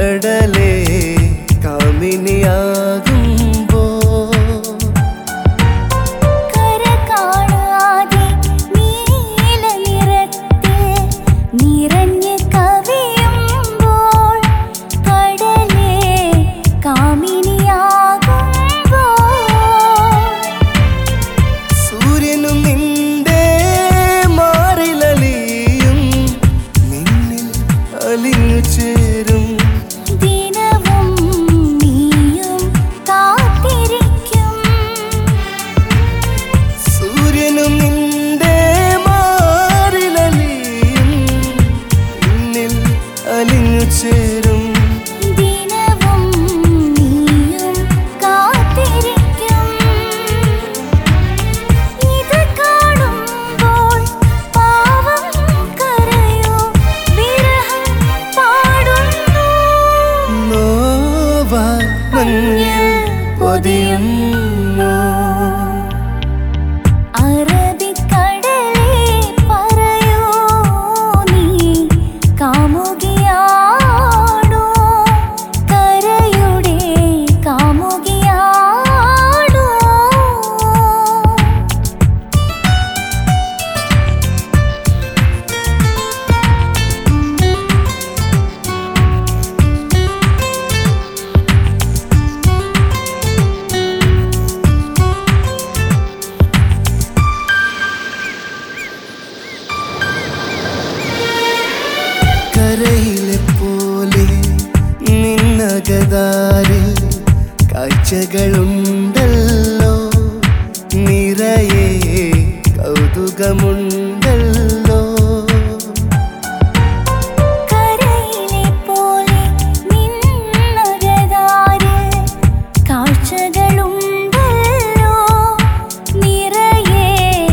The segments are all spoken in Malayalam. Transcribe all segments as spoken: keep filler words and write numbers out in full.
കടലേ കാമിനിയാകുമ്പോ കര കാണാതെ നീല നിറത്തിൽ നിറഞ്ഞ് കവിയുമ്പോൾ കടലേ കാമിനിയാകുമ്പോൾ സൂര്യനും നിന്റെ മാറിലലിയും നിന്നിൽ അലിഞ്ഞു ചേരും ദിനവും നീയും കാത്തിരിക്കും സൂര്യനും നിന്റെ മാറിലലിയും നിന്നിൽ അലിഞ്ഞു ചേരും ദിനവും നീയും കാത്തിരിക്കും ഇത് കാണുമ്പോൾ പാവം കരയോ വിരഹം പാടുന്നു നോവാൻ മഞ്ഞിൽ പൊതിയുന്നു അറബിക്കടലേ പറയൂ നീ കാമുകിയാണോ കരയുടെ കാമുകിയാണോ കരയിലെ പോലെ നിന്നകതാരിൽ കാഴ്ചകളുണ്ടല്ലോ നിറയെ കൗതുകമുണ്ടല്ലോ കരയിലെ പോലെ നിന്നകതാരിൽ കാഴ്ചകളുണ്ടല്ലോ നിറയെ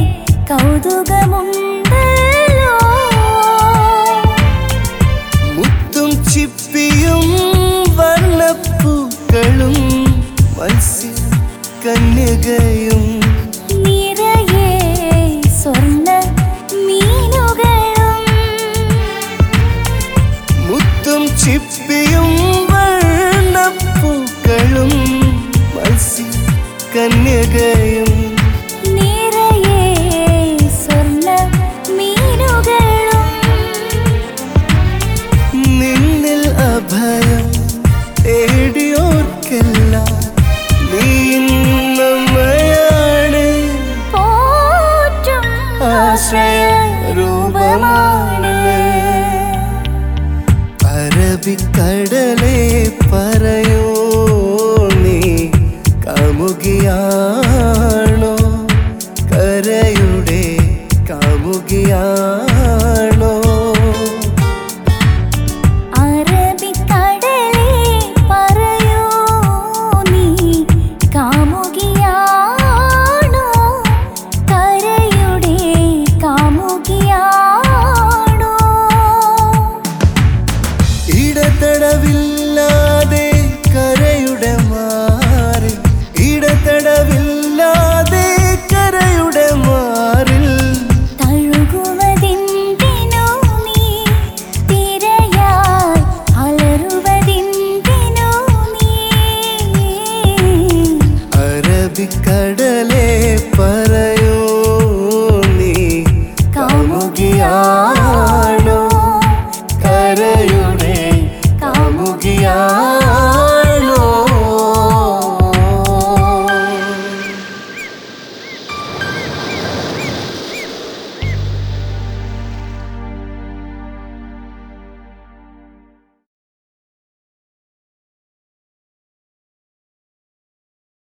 കൗതുകമുണ്ടല്ലോ മുത്തും ചിപ്പിയും വർണ്ണപ്പൂക്കളും മത്സ്യ കന്യകയും നിറയെ സ്വർണ്ണ മീനുകളും മുത്തും ചിപ്പിയും വർണ്ണപ്പൂക്കളും മത്സ്യ കന്യകയും നിറയെ സ്വർണ്ണ മീനുകളും നിന്നിൽ അഭയം തേടിയോർക്കെല്ലാം നീ നമ്മയാണ് പോറ്റും ആശ്രയ രൂപമാണ് അറബിക്കടലേ പറയൂ നീ കാമുകിയാണോ കരയുടെ കാമുകിയാണോ അറബിക്കടലേ പറയൂ നീ കാമുകിയാണോ കരയുടെ കാമുകിയാണോ ഇടതടവില്ലാതെ കരയുടെ മാറിൽ ഇടതടവില്ലാതെ കരയുടെ മാറിൽ തഴുകുവതെന്തിനു നീ തിരയാൽ അലറുവതെന്തിനു നീ അറബിക്കടലേ പറയൂ നീ കാമുകിയാ